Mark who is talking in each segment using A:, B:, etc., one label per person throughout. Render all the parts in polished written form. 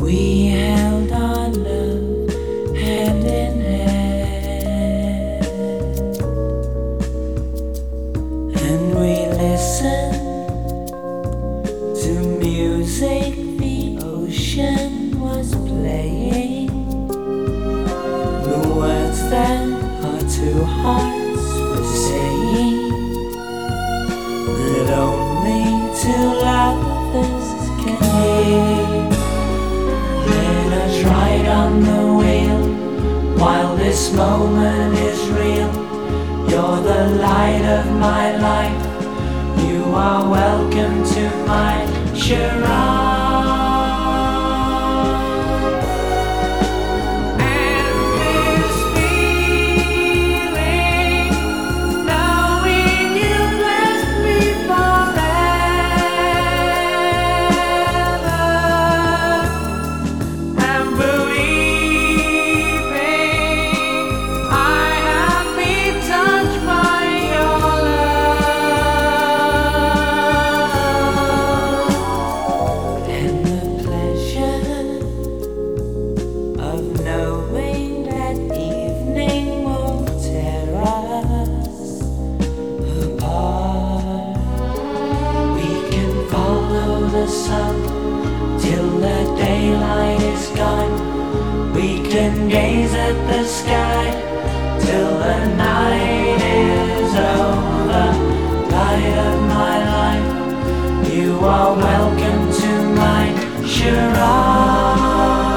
A: We held our love hand in hand, and we listened to music the ocean was playing. The words that our two hearts were saying, that only two lovers can hear. Let us ride on the wheel while this moment is real. You're the light of my life. You are welcome to my charade. The sun till the daylight is gone. We can gaze at the sky till the night is over. Light of my life, you are welcome to my charade.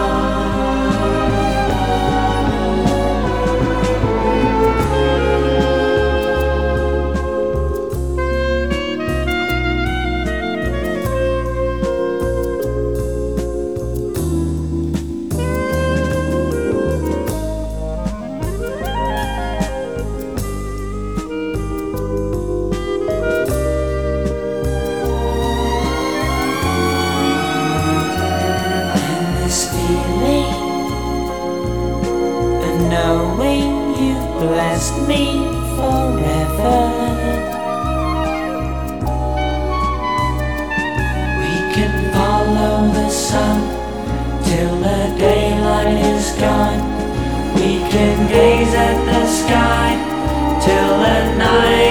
A: Knowing you've blessed me forever, we can follow the sun till the daylight is gone. We can gaze at the sky till the night